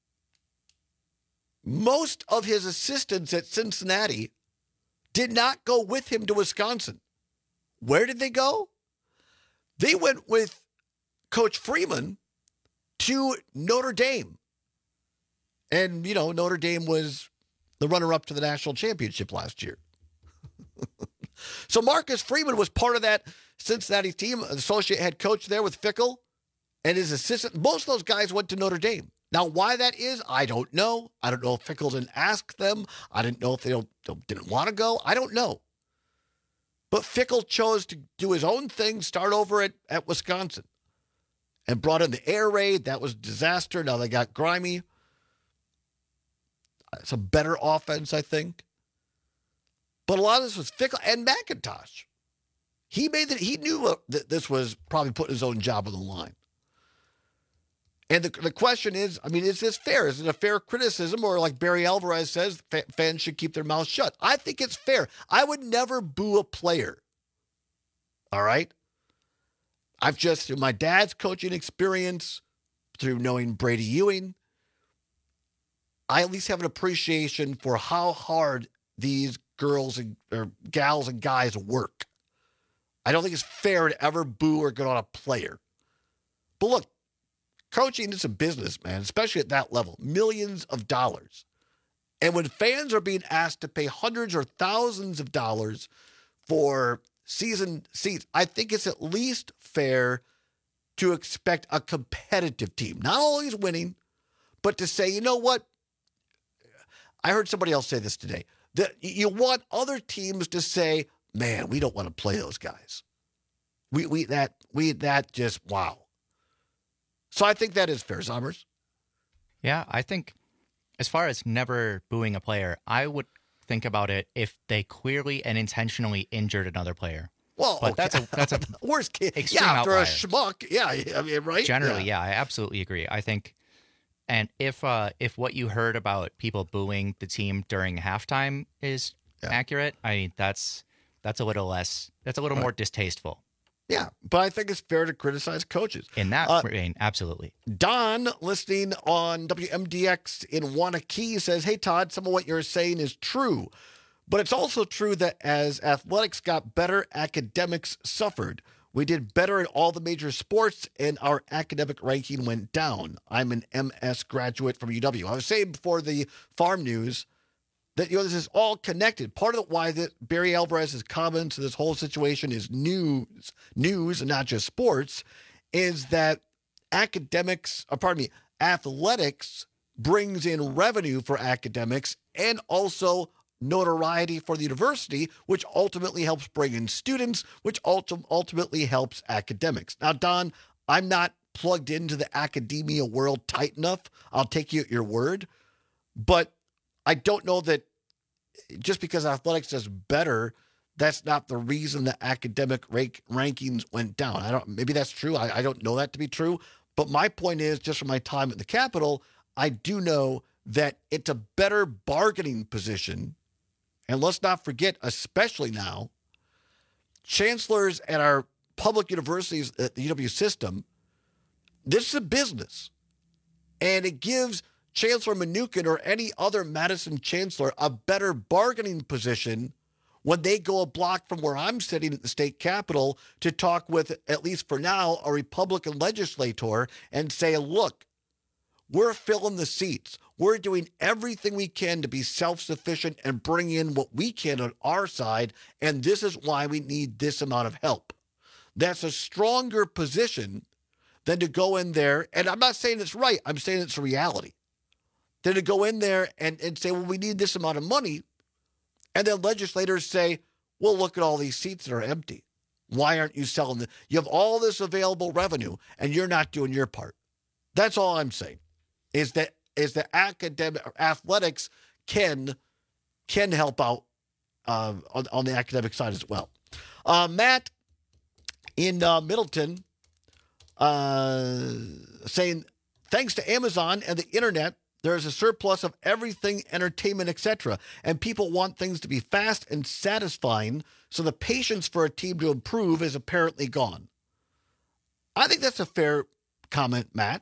most of his assistants at Cincinnati did not go with him to Wisconsin. Where did they go? They went with Coach Freeman to Notre Dame. And, Notre Dame was the runner-up to the national championship last year. So Marcus Freeman was part of that Cincinnati team, associate head coach there with Fickell and his assistant. Most of those guys went to Notre Dame. Now, why that is, I don't know. I don't know if Fickell didn't ask them. I didn't know if they didn't want to go. I don't know. But Fickell chose to do his own thing, start over at Wisconsin, and brought in the air raid. That was a disaster. Now they got Grimy. It's a better offense, I think. But a lot of this was Fickell and McIntosh. He knew that this was probably putting his own job on the line. And the question is, is this fair? Is it a fair criticism? Or like Barry Alvarez says, fans should keep their mouths shut. I think it's fair. I would never boo a player. All right? I've just, through my dad's coaching experience, through knowing Brady Ewing, I at least have an appreciation for how hard these girls or gals and guys work. I don't think it's fair to ever boo or get on a player. But look, coaching is a business, man, especially at that level. Millions of dollars. And when fans are being asked to pay hundreds or thousands of dollars for season seats, I think it's at least fair to expect a competitive team. Not always winning, but to say, you know what? I heard somebody else say this today. That you want other teams to say, man, we don't want to play those guys. That just, wow. So I think that is fair, Zommers. Yeah, I think as far as never booing a player, I would think about it if they clearly and intentionally injured another player. Well, but okay. that's a worst case. Extreme Yeah, after outlier. a schmuck. Yeah, I mean, right? Generally, yeah, I absolutely agree. I think, and if what you heard about people booing the team during halftime is accurate, I mean that's a little less. That's a little more distasteful. Yeah, but I think it's fair to criticize coaches. In that vein, absolutely. Don, listening on WMDX in Wanakee, says, hey, Todd, some of what you're saying is true. But it's also true that as athletics got better, academics suffered. We did better in all the major sports, and our academic ranking went down. I'm an MS graduate from UW. I was saying before the farm news that, this is all connected. Part of why that Barry Alvarez's comments to this whole situation is news and not just sports, is that athletics brings in revenue for academics and also notoriety for the university, which ultimately helps bring in students, which ultimately helps academics. Now, Don, I'm not plugged into the academia world tight enough. I'll take you at your word, but I don't know that just because athletics does better, that's not the reason the academic rankings went down. Maybe that's true. I don't know that to be true. But my point is, just from my time at the Capitol, I do know that it's a better bargaining position. And let's not forget, especially now, chancellors at our public universities at the UW system, this is a business. And it gives Chancellor Mnuchin or any other Madison chancellor a better bargaining position when they go a block from where I'm sitting at the state capitol to talk with, at least for now, a Republican legislator and say, look, we're filling the seats. We're doing everything we can to be self-sufficient and bring in what we can on our side, and this is why we need this amount of help. That's a stronger position than to go in there, and I'm not saying it's right, I'm saying it's a reality, than to go in there and say, well, we need this amount of money, and then legislators say, well, look at all these seats that are empty. Why aren't you selling them? You have all this available revenue, and you're not doing your part. That's all I'm saying, is that academic athletics can help out on the academic side as well. Matt in Middleton saying, thanks to Amazon and the internet, there's a surplus of everything, entertainment, etc. And people want things to be fast and satisfying, so the patience for a team to improve is apparently gone. I think that's a fair comment, Matt.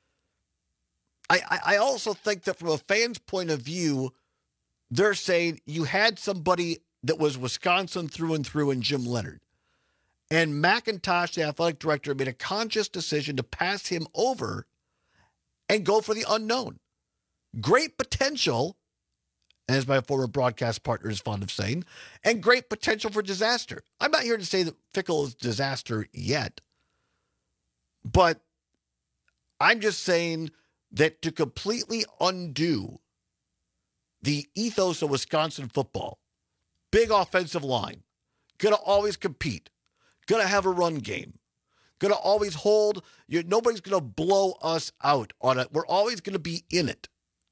I also think that from a fan's point of view, they're saying you had somebody that was Wisconsin through and through in Jim Leonard. And McIntosh, the athletic director, made a conscious decision to pass him over and go for the unknown. Great potential, as my former broadcast partner is fond of saying, and great potential for disaster. I'm not here to say that Fickell is disaster yet, but I'm just saying that to completely undo the ethos of Wisconsin football, big offensive line, going to always compete, going to have a run game, going to always hold, nobody's going to blow us out on it. We're always going to be in it.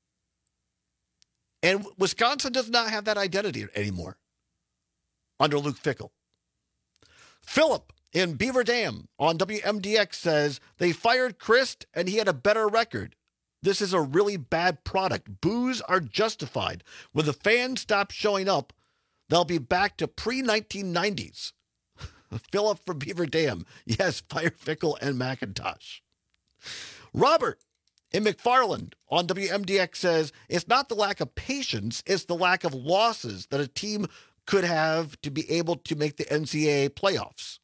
And Wisconsin does not have that identity anymore under Luke Fickell. Philip in Beaver Dam on WMDX says, they fired Christ and he had a better record. This is a really bad product. Boos are justified. When the fans stop showing up, they'll be back to pre-1990s. Philip from Beaver Dam. Yes, fire Fickell and McIntosh. Robert And McFarland on WMDX says, it's not the lack of patience, it's the lack of losses that a team could have to be able to make the NCAA playoffs.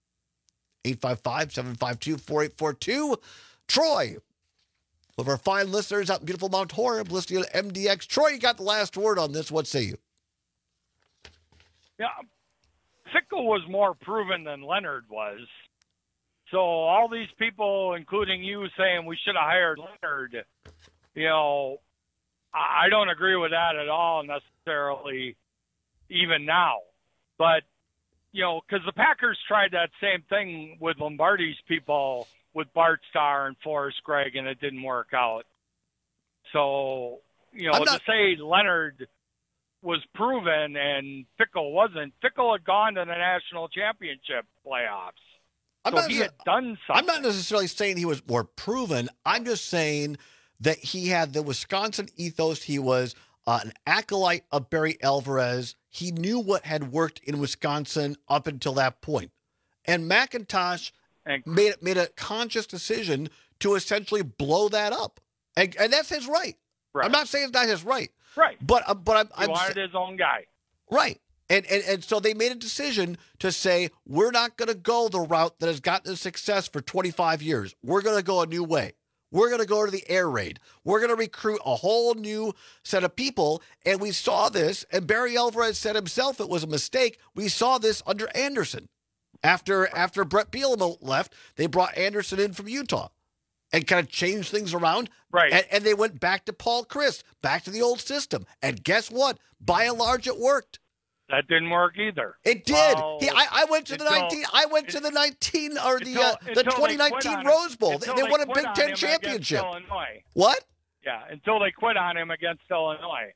855-752-4842. Troy, one of our fine listeners out in beautiful Mount Horeb, listening to MDX. Troy, you got the last word on this. What say you? Yeah, Fickell was more proven than Leonard was. So all these people, including you, saying we should have hired Leonard, I don't agree with that at all necessarily, even now. But, because the Packers tried that same thing with Lombardi's people, with Bart Starr and Forrest Gregg, and it didn't work out. So, to say Leonard was proven and Fickell wasn't. Fickell had gone to the national championship playoffs. He had done something. I'm not necessarily saying he was more proven. I'm just saying that he had the Wisconsin ethos. He was an acolyte of Barry Alvarez. He knew what had worked in Wisconsin up until that point. And McIntosh made a conscious decision to essentially blow that up. And that's his right. I'm not saying it's not his right. Right. But he wanted his own guy. Right. And so they made a decision to say, we're not going to go the route that has gotten us success for 25 years. We're going to go a new way. We're going to go to the air raid. We're going to recruit a whole new set of people. And we saw this, and Barry Alvarez said himself it was a mistake. We saw this under Anderson. After Brett Bielema left, they brought Anderson in from Utah and kind of changed things around. Right. And they went back to Paul Chryst, back to the old system. And guess what? By and large, it worked. That didn't work either. It did. I went to the 2019 Rose Bowl. They won a Big Ten championship. What? Yeah, until they quit on him against Illinois.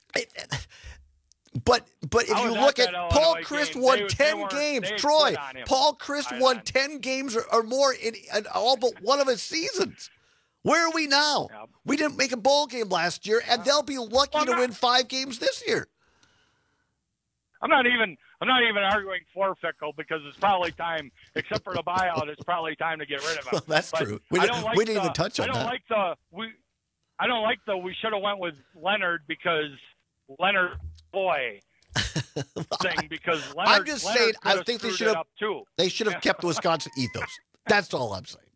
But if you look at Paul Chryst won 10 games. Troy, Paul Chryst won 10 games or more in all but one of his seasons. Where are we now? Yeah. We didn't make a bowl game last year, and they'll be lucky to win 5 games this year. I'm not even arguing for Fickell because it's probably time, except for the buyout, it's probably time to get rid of him. Well, that's true. We didn't even touch on that. I don't like we should have went with Leonard because Leonard thing because Leonard. I'm just saying I think they should have kept the Wisconsin ethos. That's all I'm saying.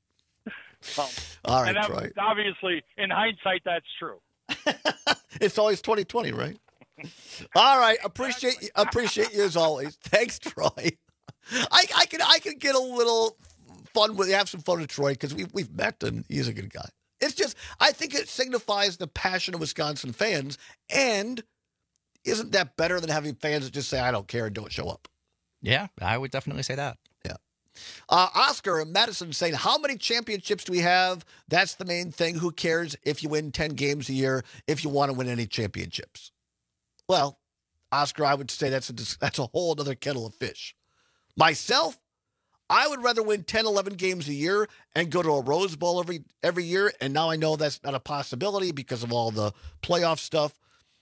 All right, Troy. Obviously, in hindsight, that's true. It's always 2020, right? All right, appreciate you as always. Thanks, Troy. I can get a little fun have some fun with Troy because we've met and he's a good guy. It's just I think it signifies the passion of Wisconsin fans, and isn't that better than having fans that just say I don't care and don't show up? Yeah, I would definitely say that. Yeah. Oscar and Madison saying, how many championships do we have? That's the main thing. Who cares if you win 10 games a year if you want to win any championships? Well, Oscar, I would say that's a whole other kettle of fish. Myself, I would rather win 10, 11 games a year and go to a Rose Bowl every year, and now I know that's not a possibility because of all the playoff stuff.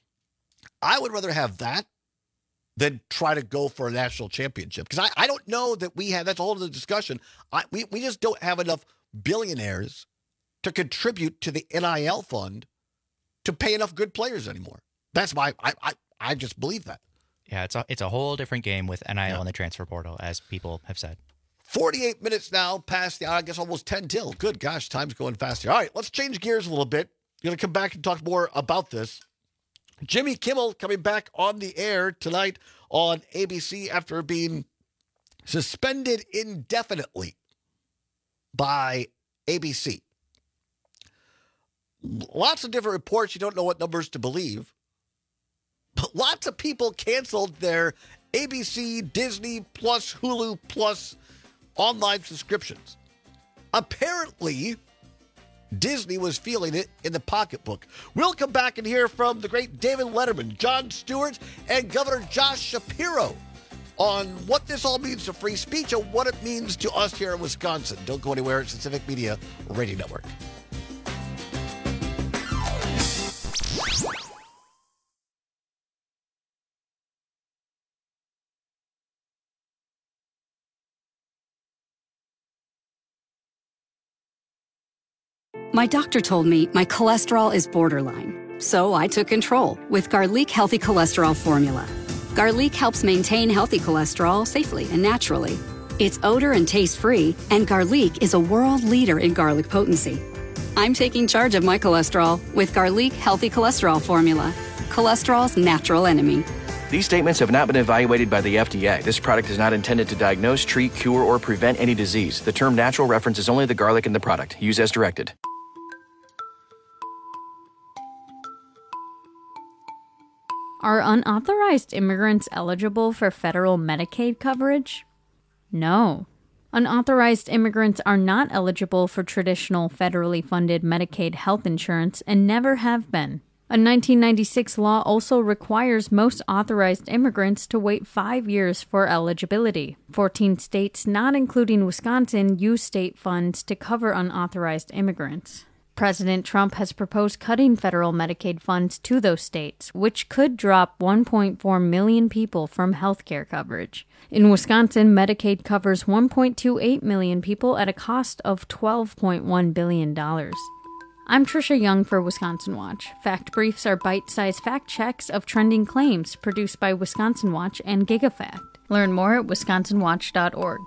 I would rather have that than try to go for a national championship because I don't know that we have – that's a whole other discussion. We just don't have enough billionaires to contribute to the NIL fund to pay enough good players anymore. That's why I just believe that. Yeah, it's a whole different game with NIL and the transfer portal, as people have said. 48 minutes now past the hour, I guess almost 10 till. Good gosh, time's going fast here. All right, let's change gears a little bit. Going to come back and talk more about this. Jimmy Kimmel coming back on the air tonight on ABC after being suspended indefinitely by ABC. Lots of different reports. You don't know what numbers to believe. But lots of people canceled their ABC, Disney Plus, Hulu Plus online subscriptions. Apparently, Disney was feeling it in the pocketbook. We'll come back and hear from the great David Letterman, Jon Stewart, and Governor Josh Shapiro on what this all means to free speech and what it means to us here in Wisconsin. Don't go anywhere. It's the Civic Media Radio Network. My doctor told me my cholesterol is borderline, so I took control with Garlic Healthy Cholesterol Formula. Garlic helps maintain healthy cholesterol safely and naturally. It's odor and taste-free, and Garlic is a world leader in garlic potency. I'm taking charge of my cholesterol with Garlic Healthy Cholesterol Formula, cholesterol's natural enemy. These statements have not been evaluated by the FDA. This product is not intended to diagnose, treat, cure, or prevent any disease. The term natural references only the garlic in the product. Use as directed. Are unauthorized immigrants eligible for federal Medicaid coverage? No. Unauthorized immigrants are not eligible for traditional federally funded Medicaid health insurance and never have been. A 1996 law also requires most authorized immigrants to wait 5 years for eligibility. 14 states, not including Wisconsin, use state funds to cover unauthorized immigrants. President Trump has proposed cutting federal Medicaid funds to those states, which could drop 1.4 million people from health care coverage. In Wisconsin, Medicaid covers 1.28 million people at a cost of $12.1 billion. I'm Trisha Young for Wisconsin Watch. Fact Briefs are bite-sized fact checks of trending claims produced by Wisconsin Watch and GigaFact. Learn more at wisconsinwatch.org.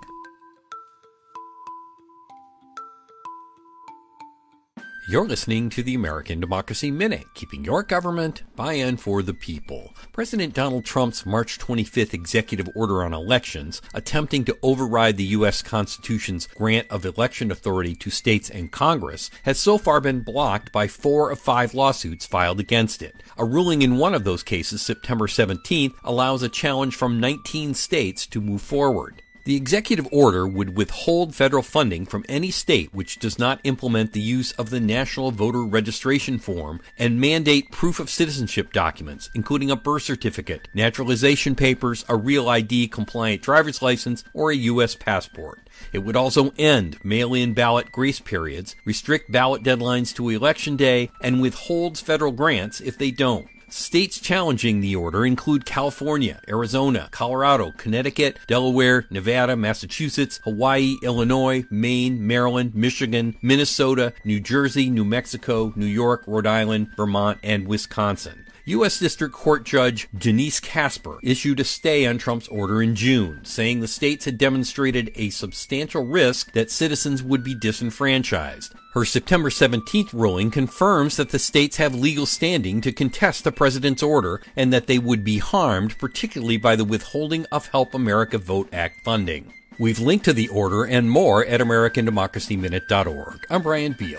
You're listening to the American Democracy Minute, keeping your government by and for the people. President Donald Trump's March 25th executive order on elections, attempting to override the U.S. Constitution's grant of election authority to states and Congress, has so far been blocked by 4 of 5 lawsuits filed against it. A ruling in one of those cases, September 17th, allows a challenge from 19 states to move forward. The executive order would withhold federal funding from any state which does not implement the use of the National Voter Registration Form and mandate proof of citizenship documents, including a birth certificate, naturalization papers, a Real ID compliant driver's license, or a U.S. passport. It would also end mail-in ballot grace periods, restrict ballot deadlines to Election Day, and withholds federal grants if they don't. States challenging the order include California, Arizona, Colorado, Connecticut, Delaware, Nevada, Massachusetts, Hawaii, Illinois, Maine, Maryland, Michigan, Minnesota, New Jersey, New Mexico, New York, Rhode Island, Vermont, and Wisconsin. U.S. District Court Judge Janice Casper issued a stay on Trump's order in June, saying the states had demonstrated a substantial risk that citizens would be disenfranchised. Her September 17th ruling confirms that the states have legal standing to contest the president's order and that they would be harmed, particularly by the withholding of Help America Vote Act funding. We've linked to the order and more at AmericanDemocracyMinute.org. I'm Brian Beal.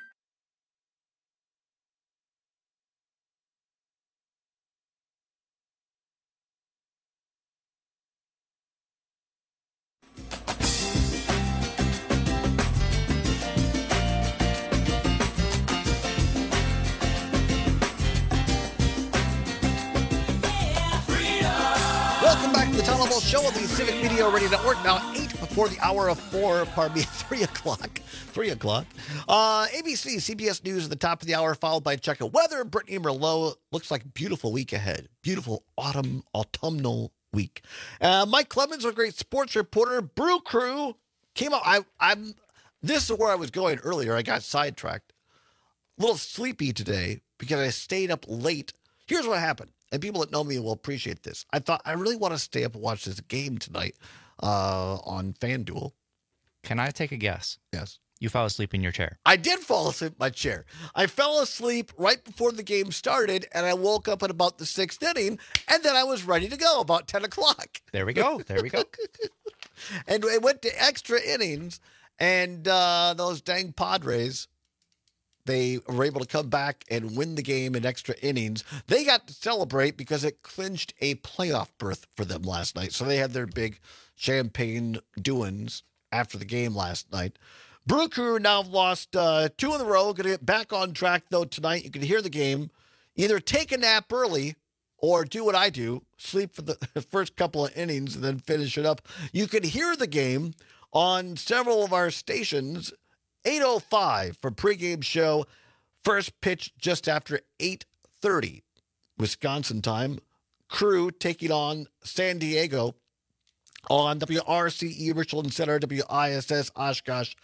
Show of the Civic Media Radio Network, now 8 before the hour of 4, pardon me, 3 o'clock. 3 o'clock. ABC, CBS News at the top of the hour, followed by check of weather. Brittany Merlot, looks like a beautiful week ahead. Beautiful autumnal week. Mike Clemens, a great sports reporter. Brew Crew came out. This is where I was going earlier. I got sidetracked. A little sleepy today because I stayed up late. Here's what happened. And people that know me will appreciate this. I thought, I really want to stay up and watch this game tonight on FanDuel. Can I take a guess? Yes. You fell asleep in your chair. I did fall asleep in my chair. I fell asleep right before the game started, and I woke up at about the 6th inning, and then I was ready to go about 10 o'clock. There we go. There we go. And it went to extra innings, and those dang Padres, they were able to come back and win the game in extra innings. They got to celebrate because it clinched a playoff berth for them last night. So they had their big champagne doings after the game last night. Brew Crew now lost 2 in a row. Going to get back on track, though, tonight. You can hear the game. Either take a nap early or do what I do, sleep for the first couple of innings and then finish it up. You can hear the game on several of our stations. 8:05 for pregame show. First pitch just after 8:30 Wisconsin time. Crew taking on San Diego on WRCE Richland Center, WISS Oshkosh.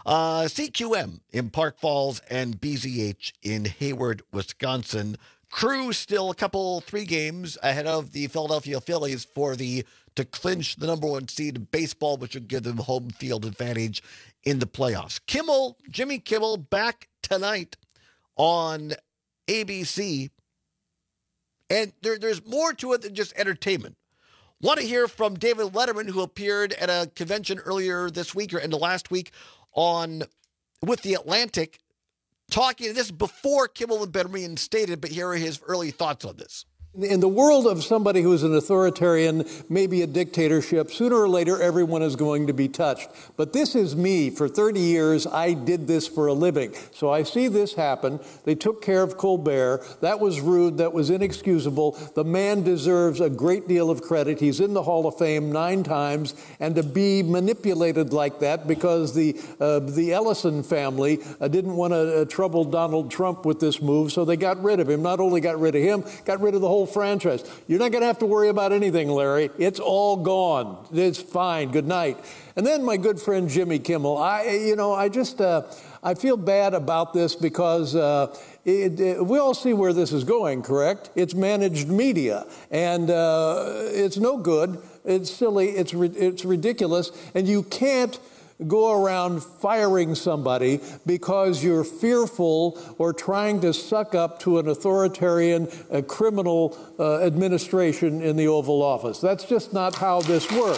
CQM in Park Falls and BZH in Hayward, Wisconsin. Crew still 3 games ahead of the Philadelphia Phillies to clinch the number 1 seed in baseball, which would give them home field advantage in the playoffs. Jimmy Kimmel, back tonight on ABC. And there's more to it than just entertainment. Want to hear from David Letterman, who appeared at a convention earlier this week or in the last week with The Atlantic, talking. This is before Kimmel had been reinstated, but here are his early thoughts on this. In the world of somebody who is an authoritarian, maybe a dictatorship, sooner or later everyone is going to be touched. But this is me. For 30 years, I did this for a living. So I see this happen. They took care of Colbert. That was rude. That was inexcusable. The man deserves a great deal of credit. He's in the Hall of Fame 9 times. And to be manipulated like that because the Ellison family didn't want to trouble Donald Trump with this move, so they got rid of him. Not only got rid of him, got rid of the whole franchise. You're not going to have to worry about anything, Larry. It's all gone. It's fine. Good night. And then my good friend Jimmy Kimmel. I feel bad about this because we all see where this is going, correct? It's managed media, and it's no good. It's silly. It's ridiculous, and you can't go around firing somebody because you're fearful or trying to suck up to an authoritarian criminal administration in the Oval Office. That's just not how this works.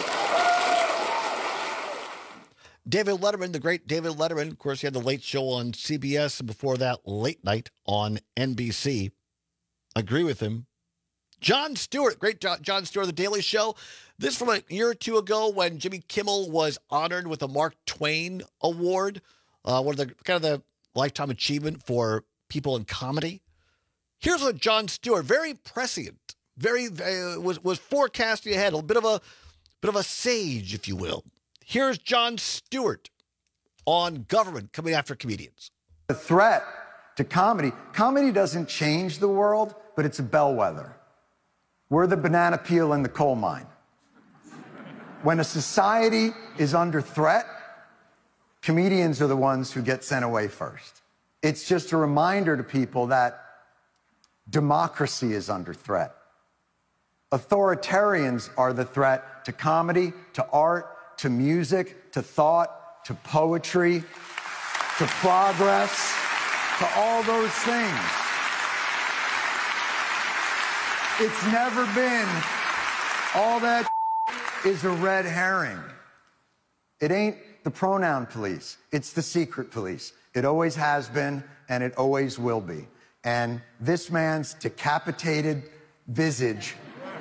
David Letterman, the great David Letterman, of course, he had the Late Show on CBS, and before that, Late Night on NBC. Agree with him. Jon Stewart, great Jon Stewart, The Daily Show. This from a year or two ago when Jimmy Kimmel was honored with a Mark Twain Award, one of the lifetime achievement for people in comedy. Here's what Jon Stewart, very prescient, was forecasting ahead, a bit of a sage, if you will. Here's Jon Stewart on government coming after comedians. The threat to comedy doesn't change the world, but it's a bellwether. We're the banana peel in the coal mine. When a society is under threat, comedians are the ones who get sent away first. It's just a reminder to people that democracy is under threat. Authoritarians are the threat to comedy, to art, to music, to thought, to poetry, to progress, to all those things. It's never been all that is a red herring. It ain't the pronoun police. It's the secret police. It always has been, and it always will be. And this man's decapitated visage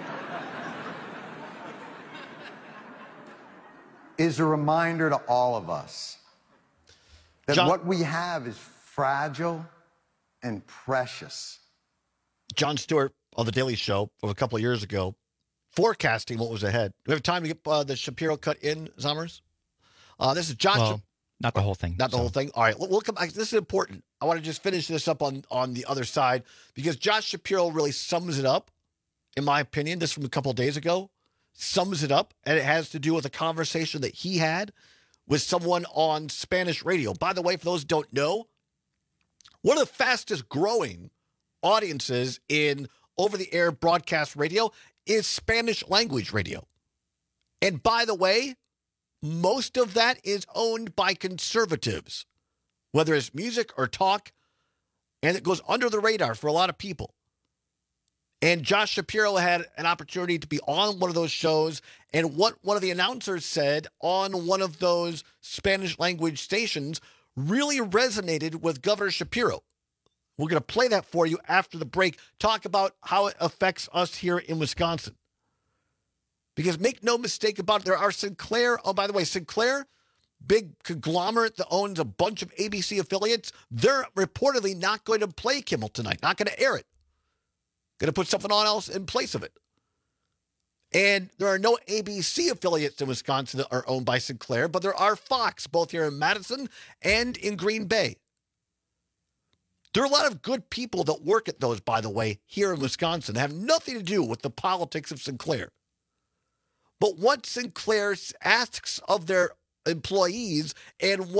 is a reminder to all of us that what we have is fragile and precious. Jon Stewart on The Daily Show of a couple of years ago, forecasting what was ahead. Do we have time to get the Shapiro cut in, Zommers? This is John. Well, not the whole thing. Not the whole thing. All right, we'll come back. This is important. I want to just finish this up on the other side because Josh Shapiro really sums it up, in my opinion. This from a couple of days ago sums it up, and it has to do with a conversation that he had with someone on Spanish radio. By the way, for those who don't know, one of the fastest growing audiences in over-the-air broadcast radio is Spanish language radio. And by the way, most of that is owned by conservatives, whether it's music or talk, and it goes under the radar for a lot of people. And Josh Shapiro had an opportunity to be on one of those shows, and what one of the announcers said on one of those Spanish language stations really resonated with Governor Shapiro. We're going to play that for you after the break, talk about how it affects us here in Wisconsin. Because make no mistake about it, there are Sinclair. Oh, by the way, Sinclair, big conglomerate that owns a bunch of ABC affiliates, they're reportedly not going to play Kimmel tonight, not going to air it. Going to put something on else in place of it. And there are no ABC affiliates in Wisconsin that are owned by Sinclair, but there are Fox, both here in Madison and in Green Bay. There are a lot of good people that work at those, by the way, here in Wisconsin that have nothing to do with the politics of Sinclair. But what Sinclair asks of their employees and what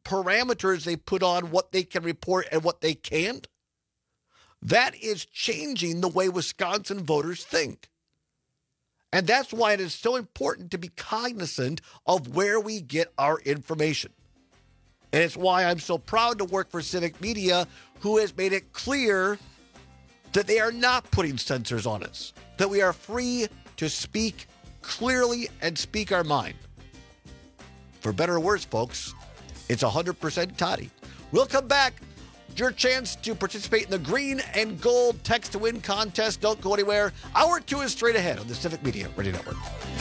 parameters they put on what they can report and what they can't, that is changing the way Wisconsin voters think. And that's why it is so important to be cognizant of where we get our information. And it's why I'm so proud to work for Civic Media, who has made it clear that they are not putting censors on us, that we are free to speak clearly and speak our mind. For better or worse, folks, it's 100% Toddy. We'll come back. Your chance to participate in the Green and Gold Text to Win contest. Don't go anywhere. Hour 2 is straight ahead on the Civic Media Radio Network.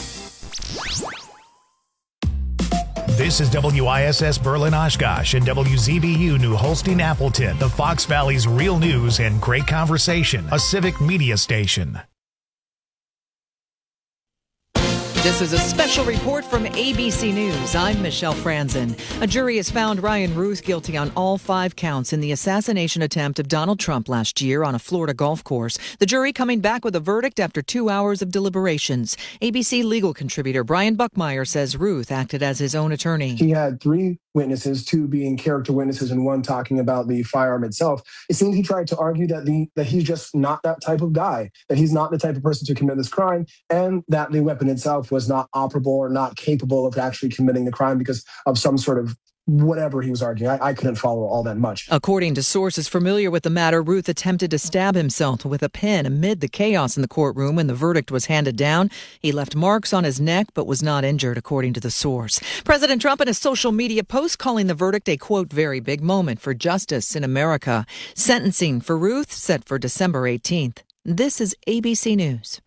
This is WISS Berlin Oshkosh and WZBU New Holstein Appleton, the Fox Valley's real news and great conversation, a Civic Media station. This is a special report from ABC News. I'm Michelle Franzen. A jury has found Ryan Ruth guilty on all 5 counts in the assassination attempt of Donald Trump last year on a Florida golf course. The jury coming back with a verdict after 2 hours of deliberations. ABC legal contributor Brian Buckmeyer says Ruth acted as his own attorney. He had 3 witnesses, 2 being character witnesses and 1 talking about the firearm itself. It seems he tried to argue that he's just not that type of guy, that he's not the type of person to commit this crime, and that the weapon itself was not operable or not capable of actually committing the crime because of some sort of whatever he was arguing. I couldn't follow all that much. According to sources familiar with the matter, Ruth attempted to stab himself with a pin amid the chaos in the courtroom when the verdict was handed down. He left marks on his neck but was not injured, according to the source. President Trump in a social media post calling the verdict a, quote, very big moment for justice in America. Sentencing for Ruth set for December 18th. This is ABC News.